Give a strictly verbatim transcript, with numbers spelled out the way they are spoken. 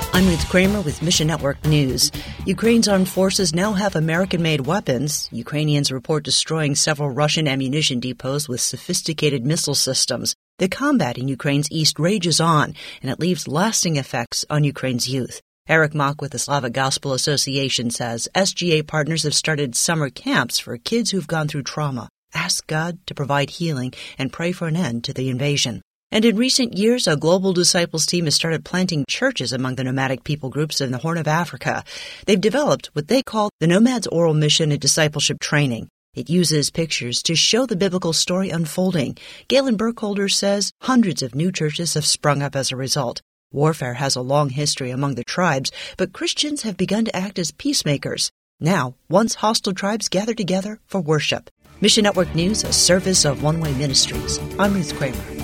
I'm Ruth Kramer with Mission Network News. Ukraine's armed forces now have American-made weapons. Ukrainians report destroying several Russian ammunition depots with sophisticated missile systems. The combat in Ukraine's east rages on, and it leaves lasting effects on Ukraine's youth. Eric Mock with the Slavic Gospel Association says S G A partners have started summer camps for kids who've gone through trauma. Ask God to provide healing and pray for an end to the invasion. And in recent years, a global disciples team has started planting churches among the nomadic people groups in the Horn of Africa. They've developed what they call the Nomads Oral Mission and Discipleship Training. It uses pictures to show the biblical story unfolding. Galen Burkholder says hundreds of new churches have sprung up as a result. Warfare has a long history among the tribes, but Christians have begun to act as peacemakers. Now, once hostile tribes gather together for worship. Mission Network News, a service of One Way Ministries. I'm Ruth Kramer.